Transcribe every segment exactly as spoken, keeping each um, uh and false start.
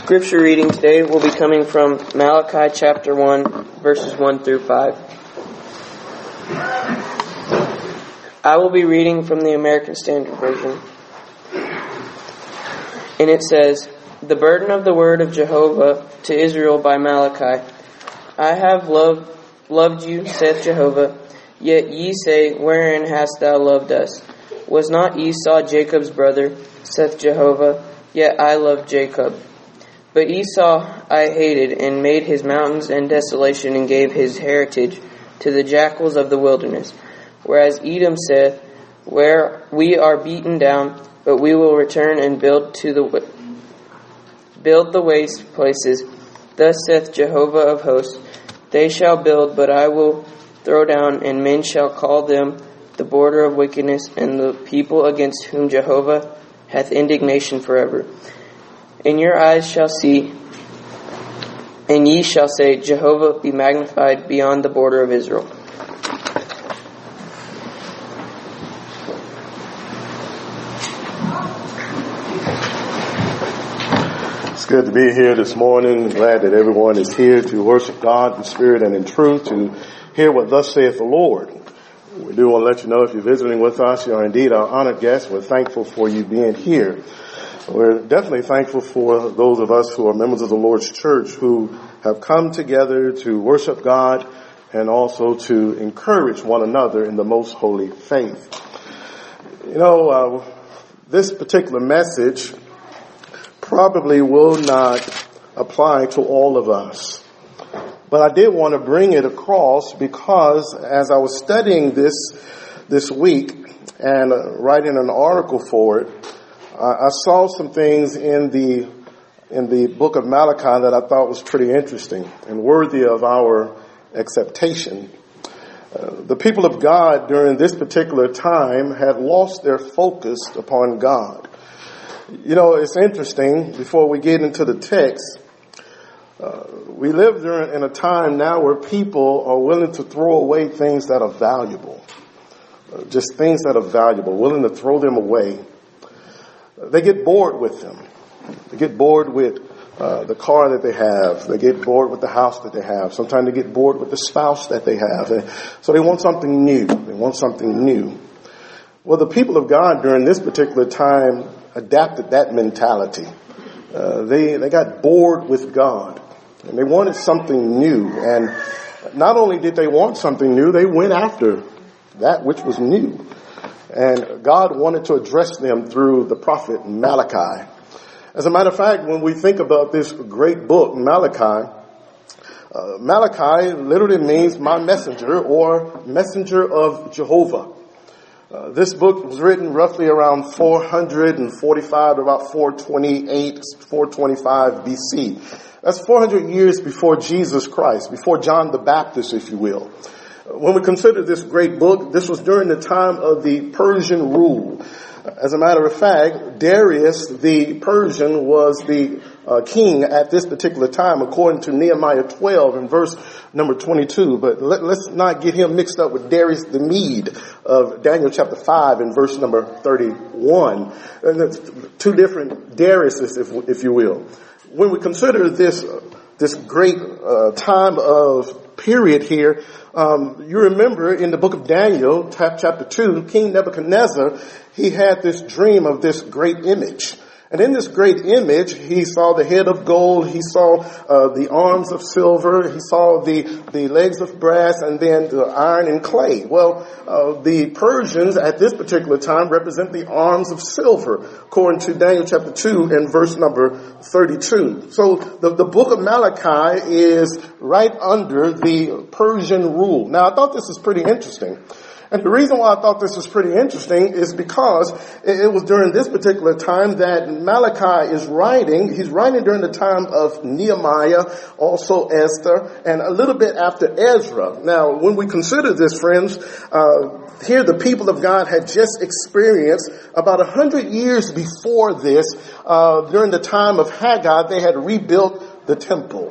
Scripture reading today will be coming from Malachi chapter one, verses one through five. I will be reading from the American Standard Version. And it says, "The burden of the word of Jehovah to Israel by Malachi. I have loved, loved you, saith Jehovah. Yet ye say, wherein hast thou loved us? Was not Esau Jacob's brother, saith Jehovah? Yet I loved Jacob. But Esau I hated, and made his mountains and desolation, and gave his heritage to the jackals of the wilderness. Whereas Edom saith, where we are beaten down, but we will return and build to the build the waste places. Thus saith Jehovah of hosts, they shall build, but I will throw down, and men shall call them the border of wickedness, and the people against whom Jehovah hath indignation forever. And your eyes shall see, and ye shall say, Jehovah be magnified beyond the border of Israel." It's good to be here this morning. Glad that everyone is here to worship God in spirit and in truth, to hear what thus saith the Lord. We do want to let you know if you're visiting with us, you are indeed our honored guest. We're thankful for you being here. We're definitely thankful for those of us who are members of the Lord's church who have come together to worship God and also to encourage one another in the most holy faith. You know, uh, this particular message probably will not apply to all of us. But I did want to bring it across because as I was studying this this week and uh, writing an article for it, I saw some things in the in the book of Malachi that I thought was pretty interesting and worthy of our acceptation. Uh, the people of God during this particular time had lost their focus upon God. You know, it's interesting, before we get into the text, uh, we live during in a time now where people are willing to throw away things that are valuable. Uh, just things that are valuable, willing to throw them away. They get bored with them. They get bored with uh, the car that they have. They get bored with the house that they have. Sometimes they get bored with the spouse that they have. And so they want something new. They want something new. Well, the people of God during this particular time adapted that mentality. Uh, they, they got bored with God. And they wanted something new. And not only did they want something new, they went after that which was new. And God wanted to address them through the prophet Malachi. As a matter of fact, when we think about this great book, Malachi, uh, Malachi literally means my messenger or messenger of Jehovah. Uh, this book was written roughly around four forty-five to about four twenty-eight, four twenty-five B C. That's four hundred years before Jesus Christ, before John the Baptist, if you will. When we consider this great book, this was during the time of the Persian rule. As a matter of fact, Darius the Persian was the uh, king at this particular time, according to Nehemiah twelve and verse number twenty-two. But let, let's not get him mixed up with Darius the Mede of Daniel chapter five and verse number thirty-one. And that's two different Dariuses, if, if you will. When we consider this, uh, this great uh, time of period here, Um, you remember in the book of Daniel, chapter two, King Nebuchadnezzar, he had this dream of this great image. And in this great image, he saw the head of gold, he saw uh, the arms of silver, he saw the, the legs of brass, and then the iron and clay. Well, uh, the Persians at this particular time represent the arms of silver, according to Daniel chapter two and verse number thirty-two. So the, the book of Malachi is right under the Persian rule. Now, I thought this was pretty interesting. And the reason why I thought this was pretty interesting is because it was during this particular time that Malachi is writing. He's writing during the time of Nehemiah, also Esther, and a little bit after Ezra. Now, when we consider this, friends, uh, here the people of God had just experienced about a hundred years before this, uh, during the time of Haggai, they had rebuilt the temple.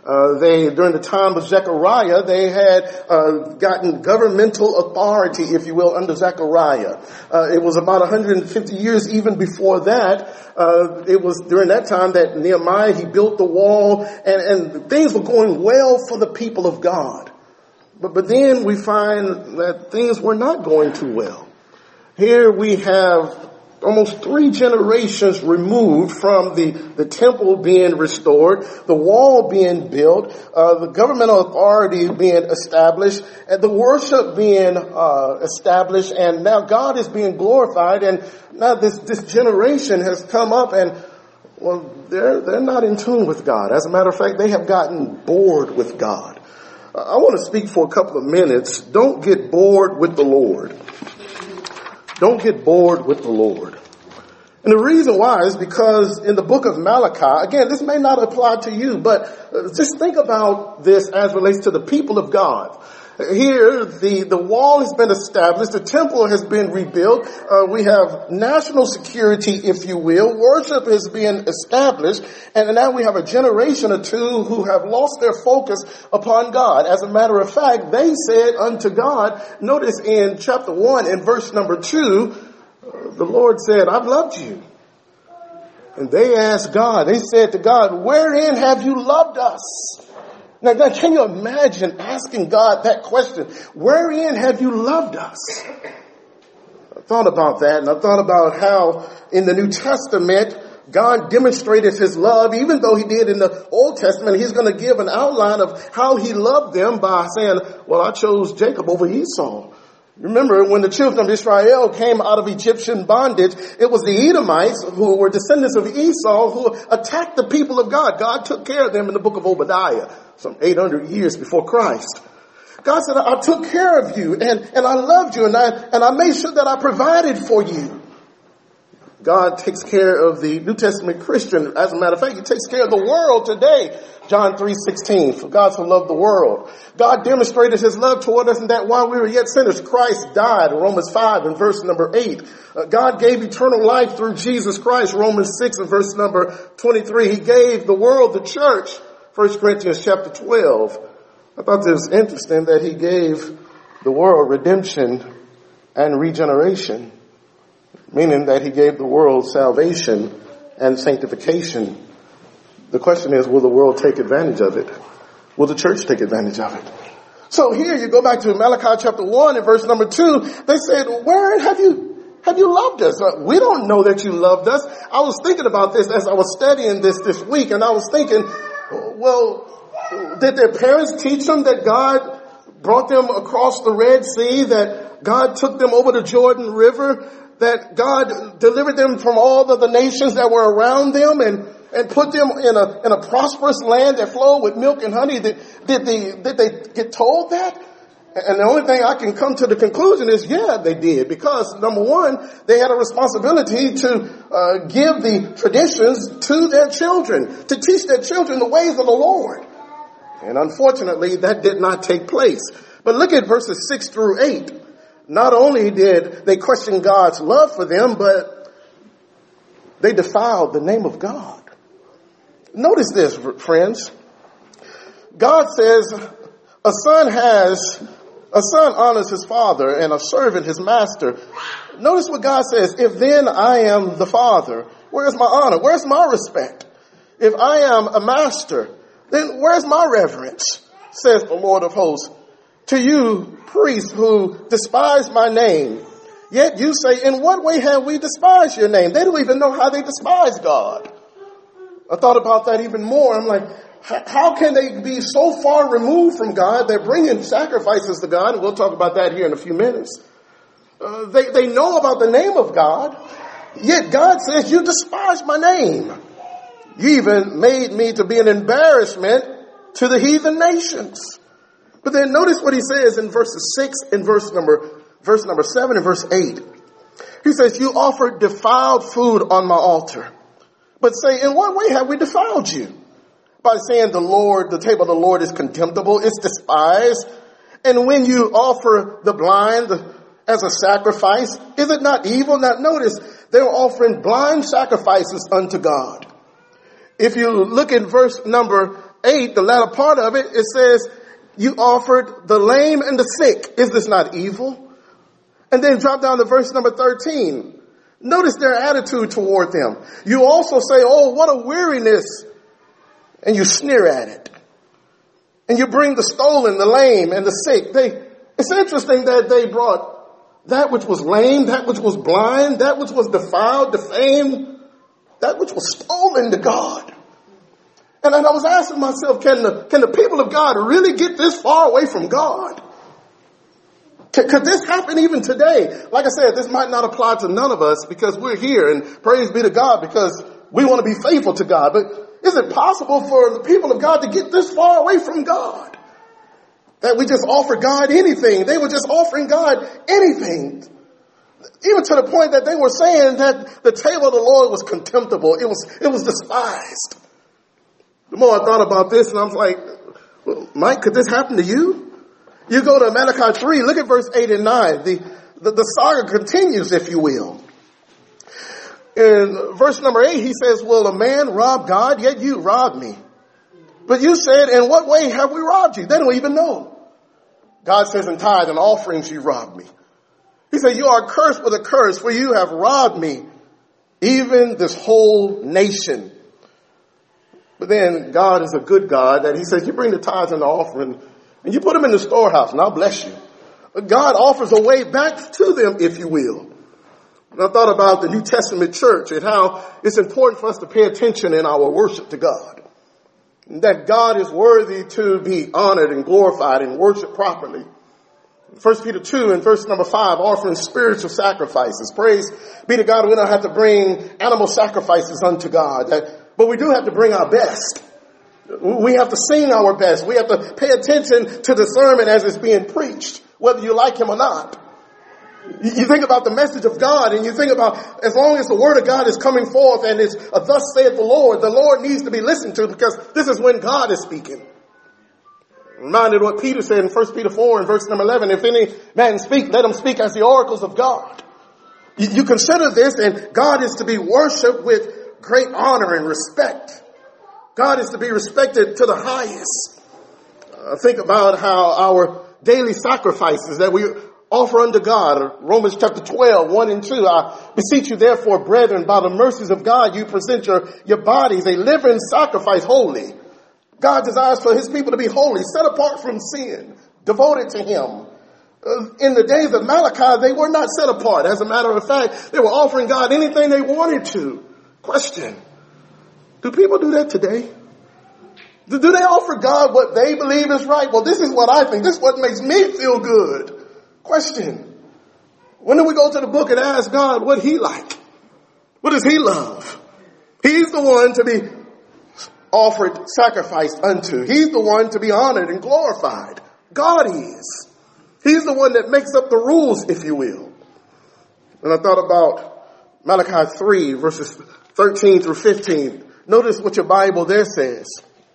Uh, they, during the time of Zechariah, they had uh, gotten governmental authority, if you will, under Zechariah. Uh, it was about one hundred fifty years even before that. Uh, it was during that time that Nehemiah, he built the wall, and, and things were going well for the people of God. But, but then we find that things were not going too well. Here we have almost three generations removed from the, the temple being restored, the wall being built, uh, the governmental authority being established, and the worship being uh, established, and now God is being glorified, and now this, this generation has come up and, well, they're, they're not in tune with God. As a matter of fact, they have gotten bored with God. Uh, I want to speak for a couple of minutes. Don't get bored with the Lord. Don't get bored with the Lord. And the reason why is because in the book of Malachi, again, this may not apply to you, but just think about this as relates to the people of God. Here, the, the wall has been established. The temple has been rebuilt. Uh, we have national security, if you will. Worship is being established. And now we have a generation or two who have lost their focus upon God. As a matter of fact, they said unto God, notice in chapter one and verse number two, uh, the Lord said, I've loved you. And they asked God, they said to God, wherein have you loved us? Now, God, can you imagine asking God that question? Wherein have you loved us? I thought about that, and I thought about how in the New Testament, God demonstrated his love, even though he did in the Old Testament. He's going to give an outline of how he loved them by saying, well, I chose Jacob over Esau. Remember, when the children of Israel came out of Egyptian bondage, it was the Edomites, who were descendants of Esau, who attacked the people of God. God took care of them in the book of Obadiah, some eight hundred years before Christ. God said, I took care of you, and, and I loved you, and I, and I made sure that I provided for you. God takes care of the New Testament Christian. As a matter of fact, he takes care of the world today. John three sixteen, for God so loved the world. God demonstrated his love toward us in that while we were yet sinners, Christ died, Romans five and verse number eight. Uh, God gave eternal life through Jesus Christ, Romans six and verse number twenty-three. He gave the world the church, First Corinthians chapter twelve. I thought it was interesting that he gave the world redemption and regeneration, meaning that he gave the world salvation and sanctification. The question is, will the world take advantage of it? Will the church take advantage of it? So here you go back to Malachi chapter one and verse number two. They said, where have you, have you loved us? We don't know that you loved us. I was thinking about this as I was studying this this week, and I was thinking, well, did their parents teach them that God brought them across the Red Sea, that God took them over the Jordan River, that God delivered them from all of the nations that were around them, and and put them in a in a prosperous land that flowed with milk and honey? Did, did, they, did they get told that? And the only thing I can come to the conclusion is, yeah, they did. Because, number one, they had a responsibility to uh, give the traditions to their children, to teach their children the ways of the Lord. And unfortunately, that did not take place. But look at verses six through eight. Not only did they question God's love for them, but they defiled the name of God. Notice this, friends. God says a son has, a son honors his father and a servant his master. Notice what God says. If then I am the father, where's my honor? Where's my respect? If I am a master, then where's my reverence? Says the Lord of hosts. To you, priests who despise my name, yet you say, in what way have we despised your name? They don't even know how they despise God. I thought about that even more. I'm like, how can they be so far removed from God? They're bringing sacrifices to God, and we'll talk about that here in a few minutes. Uh, they, they know about the name of God, yet God says, you despise my name. You even made me to be an embarrassment to the heathen nations. But then notice what he says in verses six and verse number, verse number seven and verse eight. He says, you offered defiled food on my altar. But say, in what way have we defiled you? By saying the Lord, the table of the Lord is contemptible, it's despised. And when you offer the blind as a sacrifice, is it not evil? Now notice, they're offering blind sacrifices unto God. If you look in verse number eight, the latter part of it, it says, you offered the lame and the sick. Is this not evil? And then drop down to verse number thirteen. Notice their attitude toward them. You also say, oh, what a weariness. And you sneer at it. And you bring the stolen, the lame, and the sick. They, it's interesting that they brought that which was lame, that which was blind, that which was defiled, defamed, that which was stolen to God. And then I was asking myself, can the, can the people of God really get this far away from God? Could, could this happen even today? Like I said, this might not apply to none of us because we're here, and praise be to God because we want to be faithful to God. But is it possible for the people of God to get this far away from God? That we just offer God anything. They were just offering God anything. Even to the point that they were saying that the table of the Lord was contemptible. It was, it was despised. The more I thought about this, and I was like, well, Mike, could this happen to you? You go to Malachi three, look at verse eight and nine. The, the, the saga continues, if you will. In verse number eight, he says, will a man rob God? Yet you robbed me. But you said, in what way have we robbed you? They don't even know. God says, in tithe and offerings you robbed me. He said, you are cursed with a curse, for you have robbed me, even this whole nation. But then God is a good God that he says, you bring the tithes and the offering and you put them in the storehouse and I'll bless you. But God offers a way back to them, if you will. And I thought about the New Testament church and how it's important for us to pay attention in our worship to God. That God is worthy to be honored and glorified and worshiped properly. First Peter two and verse number five, offering spiritual sacrifices. Praise be to God. We don't have to bring animal sacrifices unto God, that, but we do have to bring our best. We have to sing our best. We have to pay attention to the sermon as it's being preached, whether you like him or not. You think about the message of God and you think about as long as the word of God is coming forth and it's a thus saith the Lord, the Lord needs to be listened to because this is when God is speaking. Reminded what Peter said in First Peter four and verse number eleven, if any man speak, let him speak as the oracles of God. You, you consider this and God is to be worshiped with great honor and respect. God is to be respected to the highest. Uh, think about how our daily sacrifices that we offer unto God. Romans chapter twelve, one and two. I beseech you therefore, brethren, by the mercies of God, you present your, your bodies a living sacrifice holy. God desires for his people to be holy, set apart from sin, devoted to him. Uh, in the days of Malachi, they were not set apart. As a matter of fact, they were offering God anything they wanted to. Question. Do people do that today? Do, do they offer God what they believe is right? Well, this is what I think. This is what makes me feel good. Question. When do we go to the book and ask God what he like? What does he love? He's the one to be offered, sacrificed unto. He's the one to be honored and glorified. God is. He's the one that makes up the rules, if you will. And I thought about Malachi three, verses thirteen through fifteen. Notice what your Bible there says.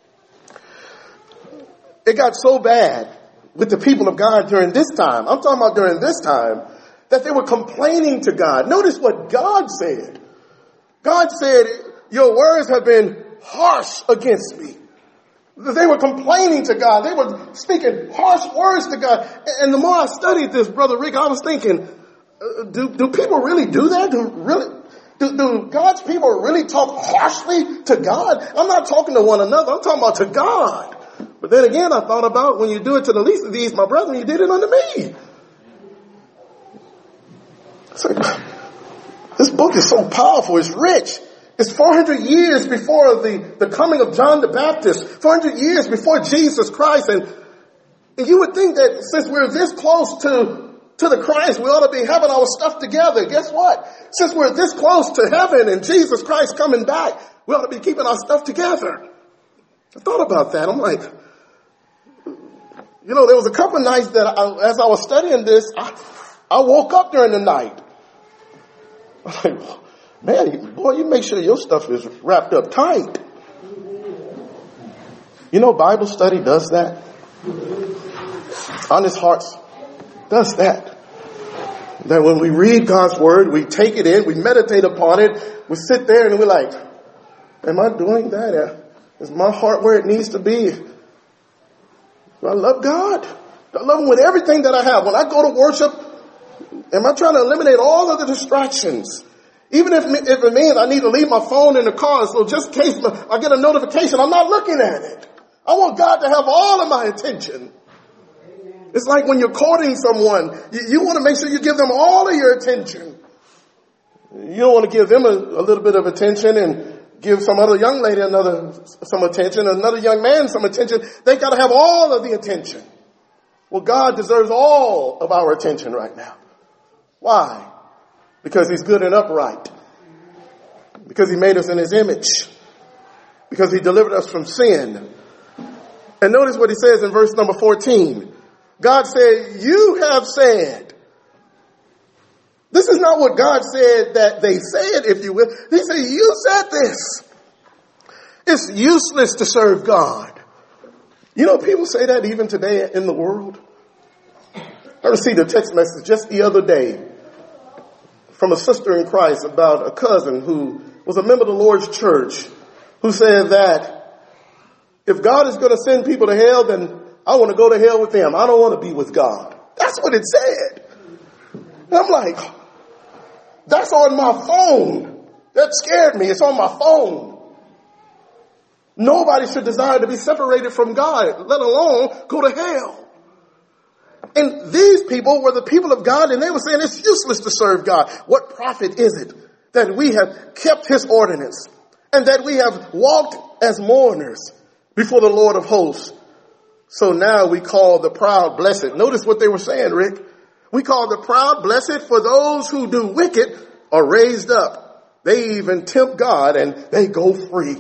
It got so bad with the people of God during this time, I'm talking about during this time, that they were complaining to God. Notice what God said. God said, your words have been harsh against me. They were complaining to God. They were speaking harsh words to God. And the more I studied this, Brother Rick, I was thinking, uh, do, do people really do that? Do really... Do, do God's people really talk harshly to God? I'm not talking to one another. I'm talking about to God. But then again, I thought about when you do it to the least of these, my brethren, you did it unto me. Like, this book is so powerful. It's rich. It's four hundred years before the, the coming of John the Baptist. four hundred years before Jesus Christ. And, and you would think that since we're this close to To the Christ, we ought to be having our stuff together. Guess what? Since we're this close to heaven and Jesus Christ coming back, we ought to be keeping our stuff together. I thought about that. I'm like, you know, there was a couple of nights that I, as I was studying this, I, I woke up during the night. I was like, man, boy, you make sure your stuff is wrapped up tight. You know, Bible study does that. Honest Hearts does that. That when we read God's word, we take it in, we meditate upon it, we sit there and we're like, am I doing that? Is my heart where it needs to be? Do I love God? Do I love him with everything that I have? When I go to worship, am I trying to eliminate all of the distractions? Even if, if it means I need to leave my phone in the car, so just in case I get a notification, I'm not looking at it. I want God to have all of my attention. It's like when you're courting someone, you, you want to make sure you give them all of your attention. You don't want to give them a, a little bit of attention and give some other young lady another some attention, another young man some attention. They got to have all of the attention. Well, God deserves all of our attention right now. Why? Because he's good and upright. Because he made us in his image. Because he delivered us from sin. And notice what he says in verse number fourteen. God said, you have said. This is not what God said that they said, if you will. He said, you said this. It's useless to serve God. You know, people say that even today in the world. I received a text message just the other day from a sister in Christ about a cousin who was a member of the Lord's church who said that if God is going to send people to hell, then I want to go to hell with them. I don't want to be with God. That's what it said. And I'm like, that's on my phone. That scared me. It's on my phone. Nobody should desire to be separated from God, let alone go to hell. And these people were the people of God, and they were saying it's useless to serve God. What profit is it that we have kept his ordinance and that we have walked as mourners before the Lord of hosts? So now we call the proud blessed. Notice what they were saying, Rick. We call the proud blessed, for those who do wicked are raised up. They even tempt God and they go free.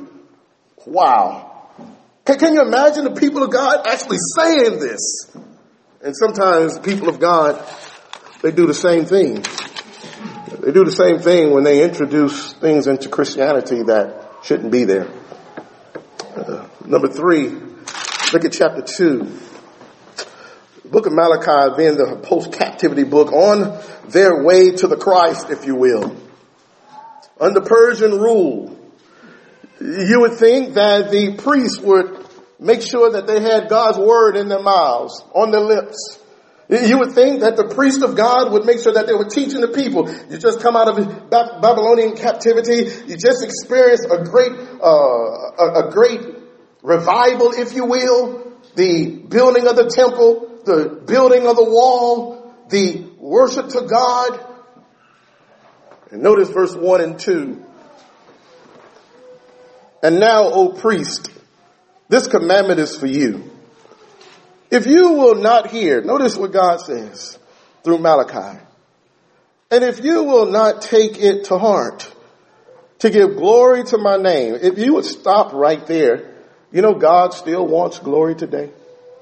Wow. Can, can you imagine the people of God actually saying this? And sometimes people of God, they do the same thing. They do the same thing when they introduce things into Christianity that shouldn't be there. Uh, number three, look at chapter two. The book of Malachi being the post-captivity book, on their way to the Christ, if you will. Under Persian rule, you would think that the priests would make sure that they had God's word in their mouths, on their lips. You would think that the priest of God would make sure that they were teaching the people. You just come out of Babylonian captivity. You just experienced a great, uh, a, a great revival, if you will. The building of the temple, the building of the wall, the worship to God. And notice verse one and two. And now, O priest, this commandment is for you. If you will not hear, notice what God says through Malachi. And if you will not take it to heart to give glory to my name, if you would stop right there, you know God still wants glory today.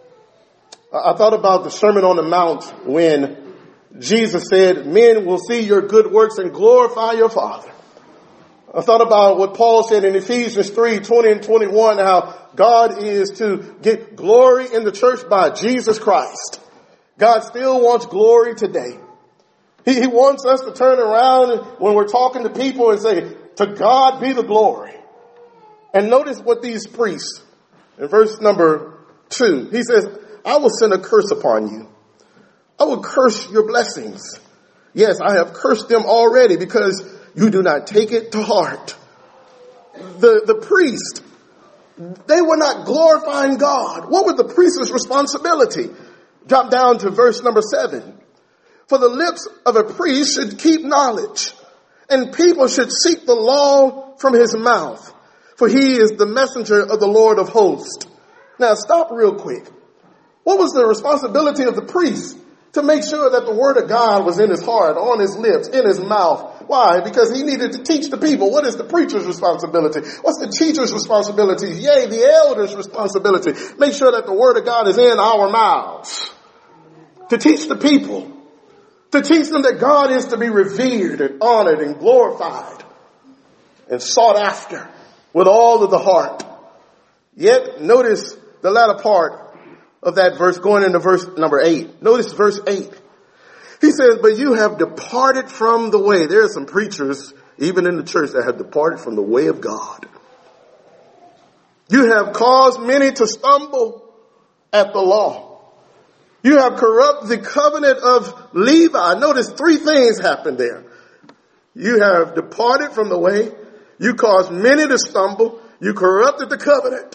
I thought about the Sermon on the Mount when Jesus said, men will see your good works and glorify your Father. I thought about what Paul said in Ephesians three, twenty and twenty-one, how God is to get glory in the church by Jesus Christ. God still wants glory today. He, he wants us to turn around when we're talking to people and say, to God be the glory. And notice what these priests, in verse number two, he says, I will send a curse upon you. I will curse your blessings. Yes, I have cursed them already because you do not take it to heart. The, the priest, they were not glorifying God. What was the priest's responsibility? Drop down to verse number seven. For the lips of a priest should keep knowledge, and people should seek the law from his mouth, for he is the messenger of the Lord of hosts. Now stop real quick. What was the responsibility of the priest? To make sure that the word of God was in his heart, on his lips, in his mouth. Why? Because he needed to teach the people. What is the preacher's responsibility? What's the teacher's responsibility? Yea, the elder's responsibility. Make sure that the word of God is in our mouths. To teach the people. To teach them that God is to be revered and honored and glorified and sought after with all of the heart. Yet, notice the latter part of that verse, going into verse number eight. Notice verse eight. He says, but you have departed from the way. There are some preachers, even in the church, that have departed from the way of God. You have caused many to stumble at the law. You have corrupted the covenant of Levi. Notice three things happened there. You have departed from the way. You caused many to stumble. You corrupted the covenant.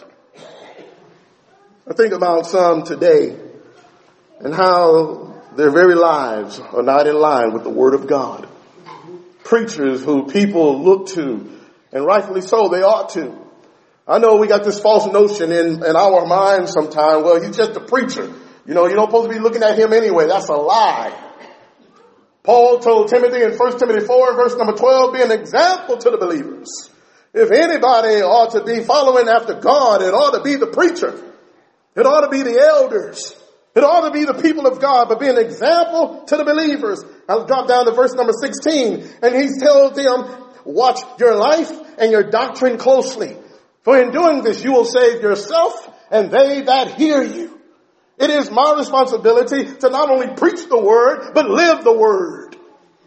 I think about some today and how their very lives are not in line with the Word of God. Preachers who people look to, and rightfully so, they ought to. I know we got this false notion in, in our minds sometimes, well, he's just a preacher. You know, you're not supposed to be looking at him anyway. That's a lie. Paul told Timothy in First Timothy four, verse number twelve, be an example to the believers. If anybody ought to be following after God, it ought to be the preacher. It ought to be the elders. It ought to be the people of God, but be an example to the believers. I'll drop down to verse number sixteen, and he tells them, watch your life and your doctrine closely. For in doing this, you will save yourself and they that hear you. It is my responsibility to not only preach the word, but live the word.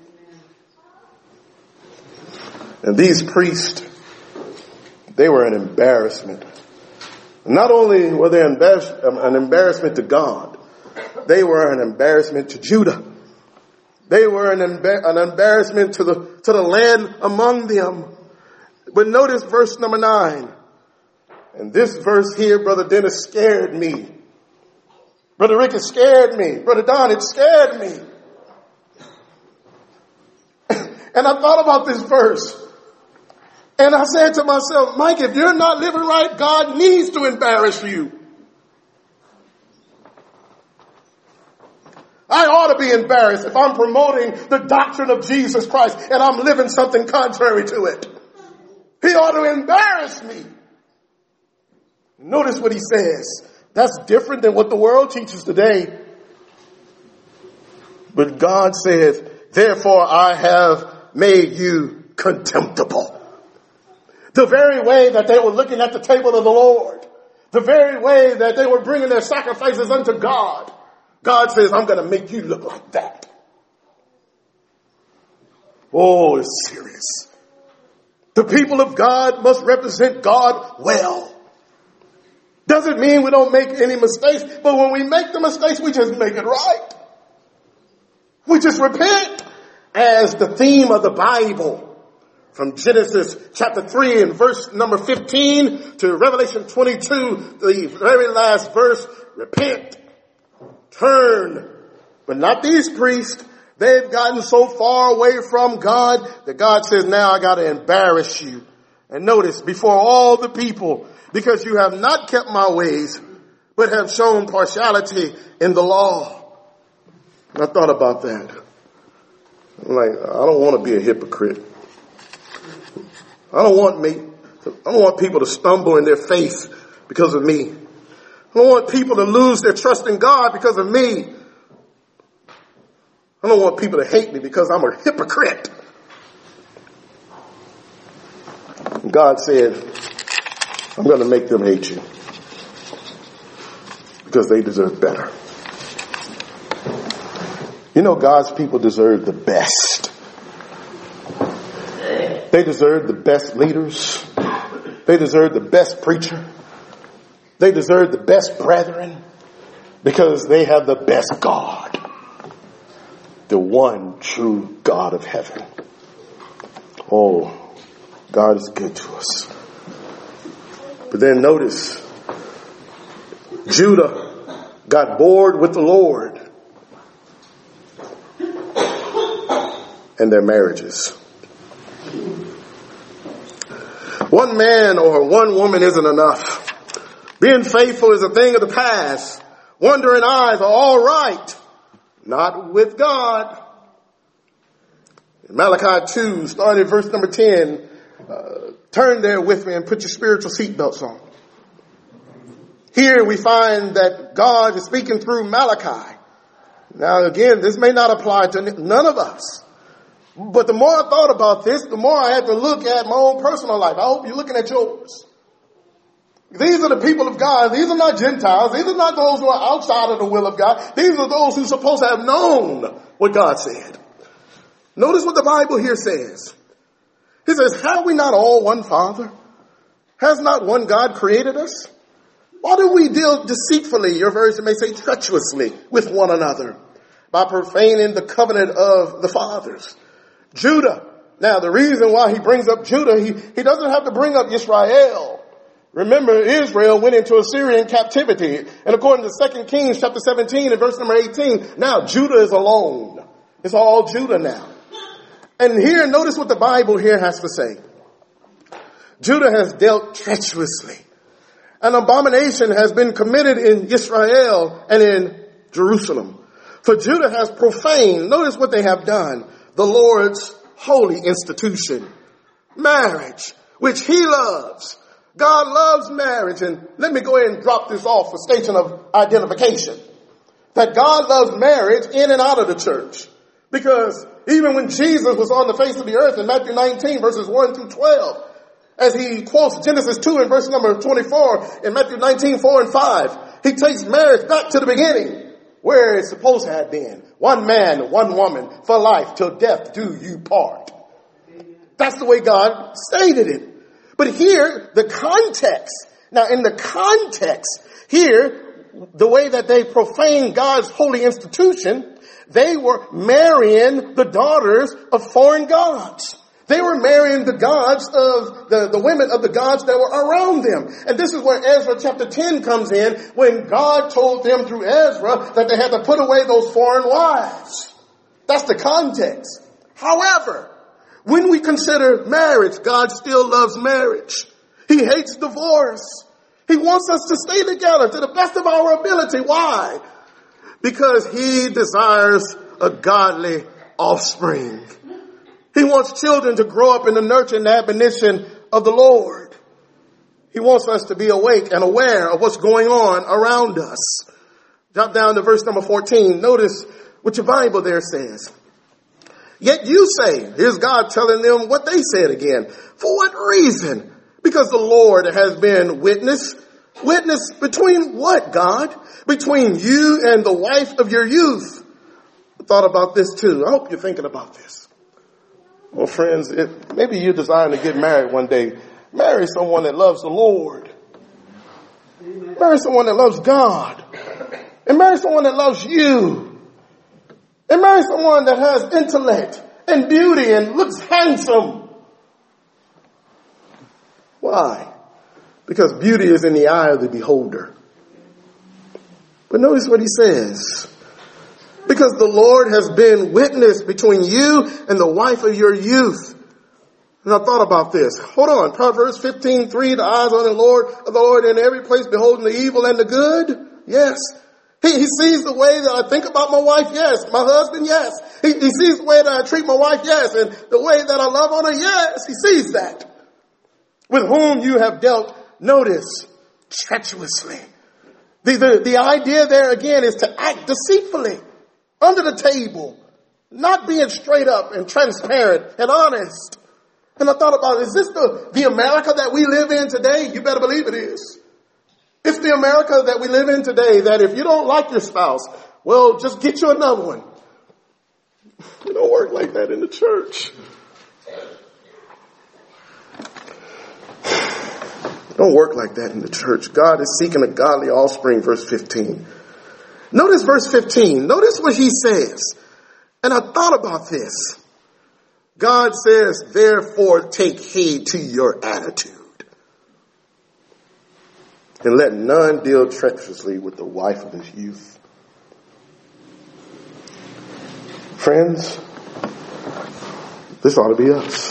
And these priests, they were an embarrassment. Not only were they an embarrassment to God, they were an embarrassment to Judah. They were an, embar- an embarrassment to the, to the land among them. But notice verse number nine. And this verse here, Brother Dennis, scared me. Brother Rick, it scared me. Brother Don, it scared me. And I thought about this verse. And I said to myself, Mike, if you're not living right, God needs to embarrass you. I ought to be embarrassed if I'm promoting the doctrine of Jesus Christ and I'm living something contrary to it. He ought to embarrass me. Notice what he says. That's different than what the world teaches today. But God says, therefore I have made you contemptible. The very way that they were looking at the table of the Lord, the very way that they were bringing their sacrifices unto God, God says, I'm going to make you look like that. Oh, it's serious. The people of God must represent God well. Doesn't mean we don't make any mistakes, but when we make the mistakes, we just make it right. We just repent. As the theme of the Bible, from Genesis chapter three and verse number fifteen to Revelation twenty-two, the very last verse, repent, turn. But not these priests. They've gotten so far away from God that God says, now I got to embarrass you. And notice, before all the people, because you have not kept my ways, but have shown partiality in the law. And I thought about that. I'm like, I don't want to be a hypocrite. I don't want me, I don't want people to stumble in their faith because of me. I don't want people to lose their trust in God because of me. I don't want people to hate me because I'm a hypocrite. And God said, I'm going to make them hate you because they deserve better. You know, God's people deserve the best. They deserve the best leaders. They deserve the best preacher. They deserve the best brethren because they have the best God. The one true God of heaven. Oh, God is good to us. But then notice, Judah got bored with the Lord and their marriages. One man or one woman isn't enough. Being faithful is a thing of the past. Wandering eyes are all right. Not with God. In Malachi two, starting at verse number ten, uh, turn there with me and put your spiritual seatbelts on. Here we find that God is speaking through Malachi. Now again, this may not apply to none of us. But the more I thought about this, the more I had to look at my own personal life. I hope you're looking at yours. These are the people of God. These are not Gentiles. These are not those who are outside of the will of God. These are those who are supposed to have known what God said. Notice what the Bible here says. It says, have we not all one Father? Has not one God created us? Why do we deal deceitfully, your version may say treacherously, with one another by profaning the covenant of the fathers? Judah. Now, the reason why he brings up Judah, he, he doesn't have to bring up Israel. Remember, Israel went into Assyrian captivity. And according to Second Kings chapter seventeen and verse number eighteen, now Judah is alone. It's all Judah now. And here, notice what the Bible here has to say. Judah has dealt treacherously. An abomination has been committed in Israel and in Jerusalem. For Judah has profaned, notice what they have done, the Lord's holy institution, marriage, which he loves. God loves marriage. And let me go ahead and drop this off for station of identification. That God loves marriage in and out of the church. Because even when Jesus was on the face of the earth in Matthew nineteen verses one through twelve, as he quotes Genesis two and verse number twenty-four in Matthew nineteen, four and five, he takes marriage back to the beginning where it's supposed to have been. One man, one woman for life till death do you part. That's the way God stated it. But here, the context, now in the context here, the way that they profane God's holy institution, they were marrying the daughters of foreign gods. They were marrying the gods of the, the women of the gods that were around them. And this is where Ezra chapter ten comes in, when God told them through Ezra that they had to put away those foreign wives. That's the context. However, when we consider marriage, God still loves marriage. He hates divorce. He wants us to stay together to the best of our ability. Why? Because he desires a godly offspring. He wants children to grow up in the nurture and admonition of the Lord. He wants us to be awake and aware of what's going on around us. Jump down to verse number fourteen. Notice what your Bible there says. Yet you say, here's God telling them what they said again. For what reason? Because the Lord has been witness. Witness between what, God? Between you and the wife of your youth. I thought about this too. I hope you're thinking about this. Well, friends, if maybe you're desiring to get married one day, marry someone that loves the Lord. Marry someone that loves God. And marry someone that loves you. And marry someone that has intellect and beauty and looks handsome. Why? Because beauty is in the eye of the beholder. But notice what he says. Because the Lord has been witness between you and the wife of your youth. And I thought about this. Hold on. Proverbs fifteen three, the eyes on the Lord of the Lord in every place, beholding the evil and the good. Yes. He, he sees the way that I think about my wife. Yes. My husband. Yes. He, he sees the way that I treat my wife. Yes. And the way that I love on her. Yes. He sees that. With whom you have dealt, notice, treacherously. The, the, the idea there again is to act deceitfully. Under the table, not being straight up and transparent and honest. And I thought about, is this the, the America that we live in today? You better believe it is. It's the America that we live in today that if you don't like your spouse, well, just get you another one. We don't work like that in the church. Don't work like that in the church. God is seeking a godly offspring, verse fifteen. Notice verse fifteen. Notice what he says. And I thought about this. God says, therefore take heed to your attitude. And let none deal treacherously with the wife of his youth. Friends, this ought to be us.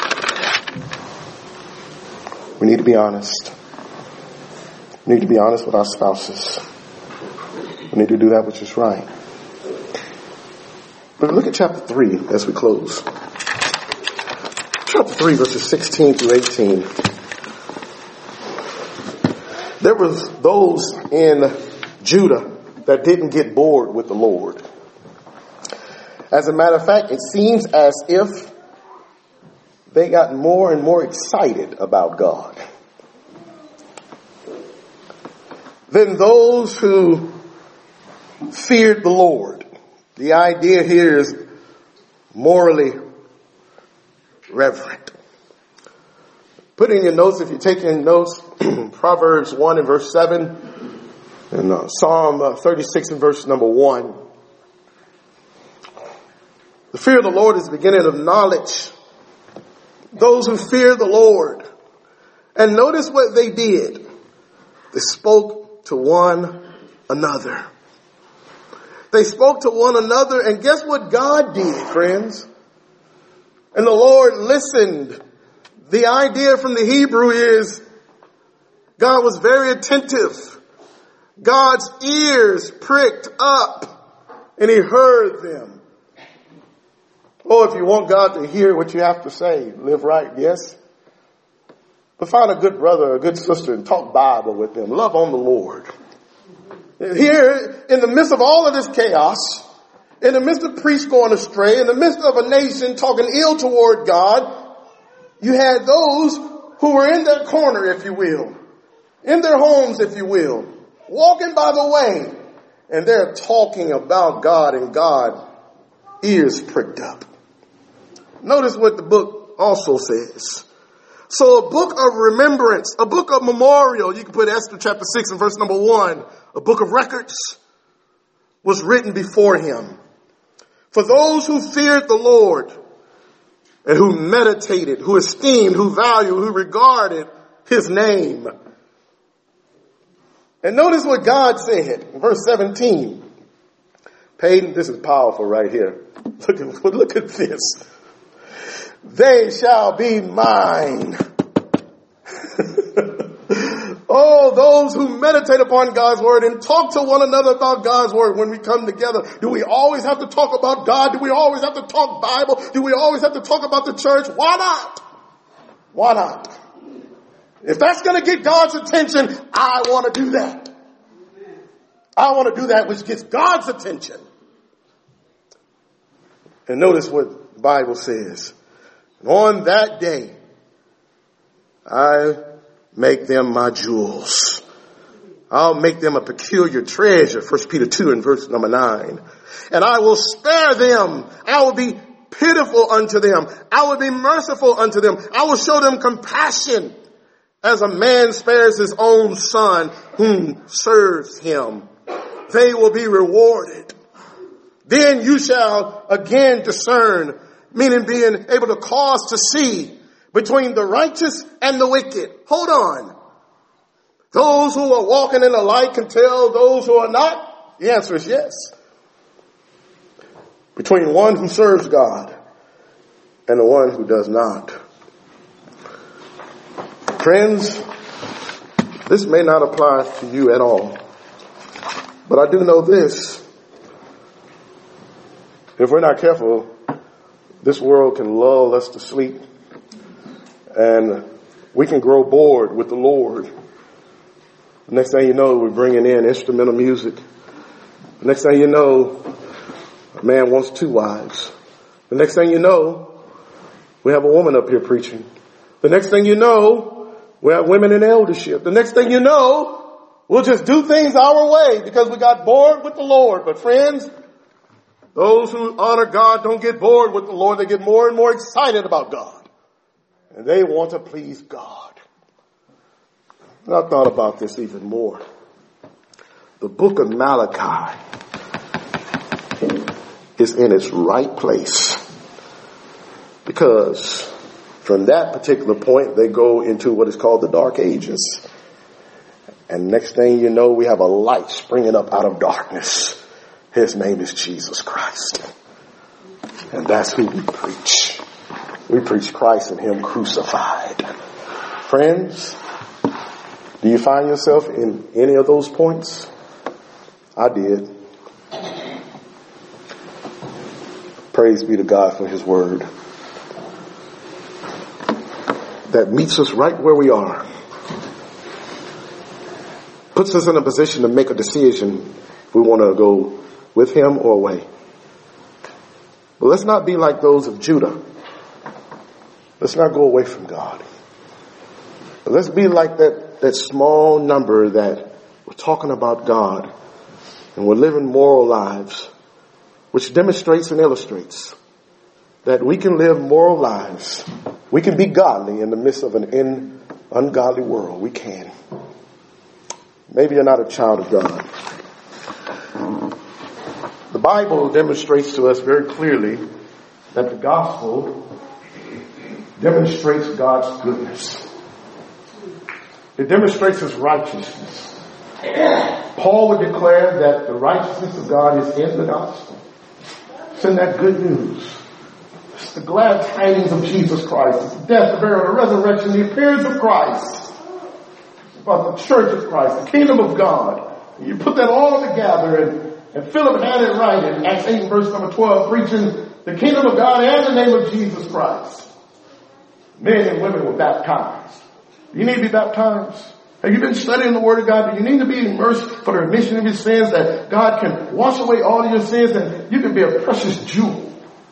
We need to be honest. We need to be honest with our spouses. We need to do that which is right. But look at chapter three as we close. Chapter three, verses sixteen through eighteen. There was those in Judah that didn't get bored with the Lord. As a matter of fact, it seems as if they got more and more excited about God than those who feared the Lord. The idea here is morally reverent. Put in your notes, if you're taking notes, Proverbs one and verse seven, and uh, Psalm uh, thirty-six and verse number one. The fear of the Lord is the beginning of knowledge. Those who fear the Lord. And notice what they did. They spoke to one another. They spoke to one another, and guess what God did, friends? And the Lord listened. The idea from the Hebrew is God was very attentive. God's ears pricked up, and he heard them. Oh, if you want God to hear what you have to say, live right, yes? But find a good brother or a good sister and talk Bible with them. Love on the Lord. Here, in the midst of all of this chaos, in the midst of priests going astray, in the midst of a nation talking ill toward God, you had those who were in their corner, if you will, in their homes, if you will, walking by the way, and they're talking about God, and God, ears pricked up. Notice what the book also says. So a book of remembrance, a book of memorial, you can put Esther chapter six and verse number one, a book of records was written before him. For those who feared the Lord and who meditated, who esteemed, who valued, who regarded his name. And notice what God said in verse seventeen. Peyton, this is powerful right here. Look at, look at this. They shall be mine. Oh, those who meditate upon God's word and talk to one another about God's word when we come together. Do we always have to talk about God? Do we always have to talk Bible? Do we always have to talk about the church? Why not? Why not? If that's going to get God's attention, I want to do that. I want to do that which gets God's attention. And notice what the Bible says. On that day, I make them my jewels. I'll make them a peculiar treasure. First Peter two and verse number nine. And I will spare them. I will be pitiful unto them. I will be merciful unto them. I will show them compassion as a man spares his own son whom serves him. They will be rewarded. Then you shall again discern, meaning being able to cause to see between the righteous and the wicked. Hold on. Those who are walking in the light can tell those who are not? The answer is yes. Between one who serves God and the one who does not. Friends, this may not apply to you at all. But I do know this. If we're not careful, this world can lull us to sleep. And we can grow bored with the Lord. The next thing you know, we're bringing in instrumental music. The next thing you know, a man wants two wives. The next thing you know, we have a woman up here preaching. The next thing you know, we have women in eldership. The next thing you know, we'll just do things our way because we got bored with the Lord. But friends, those who honor God don't get bored with the Lord. They get more and more excited about God. And they want to please God. And I thought about this even more. The book of Malachi is in its right place. Because from that particular point, they go into what is called the Dark Ages. And next thing you know, we have a light springing up out of darkness. His name is Jesus Christ. And that's who we preach. We preach Christ and him crucified. Friends, do you find yourself in any of those points? I did. Praise be to God for his word that meets us right where we are. Puts us in a position to make a decision if we want to go with him or away. But let's not be like those of Judah. Let's not go away from God. But let's be like that, that small number that we're talking about God and we're living moral lives, which demonstrates and illustrates that we can live moral lives. We can be godly in the midst of an in, ungodly world. We can. Maybe you're not a child of God. The Bible demonstrates to us very clearly that the gospel demonstrates God's goodness. It demonstrates His righteousness. Paul would declare that the righteousness of God is in the gospel. It's in that good news. It's the glad tidings of Jesus Christ. It's the death, the burial, the resurrection, the appearance of Christ. It's about the church of Christ, the kingdom of God. And you put that all together, and, and Philip had it right in Acts eight verse number twelve, preaching the kingdom of God and the name of Jesus Christ. Men and women were baptized. You need to be baptized. Have you been studying the Word of God? Do you need to be immersed for the remission of your sins, that God can wash away all your sins and you can be a precious jewel?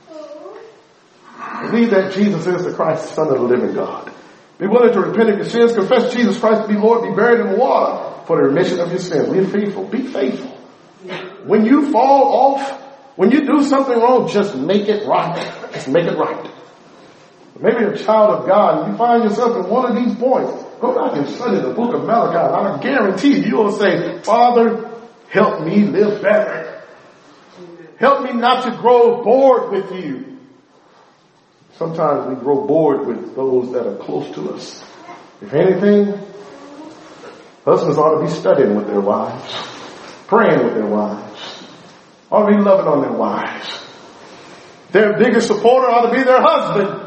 Believe that Jesus is the Christ, the Son of the living God. Be willing to repent of your sins, confess Jesus Christ to be Lord, be buried in the water for the remission of your sins. Be faithful. Be faithful. When you fall off, when you do something wrong, just make it right. Just make it right. Maybe you're a child of God and you find yourself in one of these points. Go back and study the book of Malachi. I guarantee you, you will say, Father, help me live better. Help me not to grow bored with you. Sometimes we grow bored with those that are close to us. If anything, husbands ought to be studying with their wives, praying with their wives, ought to be loving on their wives. Their biggest supporter ought to be their husband.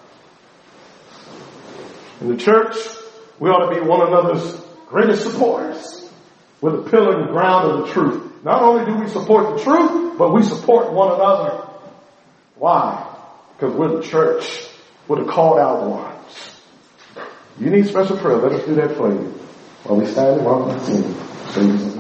In the church, we ought to be one another's greatest supporters. We're the pillar and ground of the truth. Not only do we support the truth, but we support one another. Why? Because we're the church. We're the called out ones. You need special prayer. Let us do that for you. While we stand and while we sing.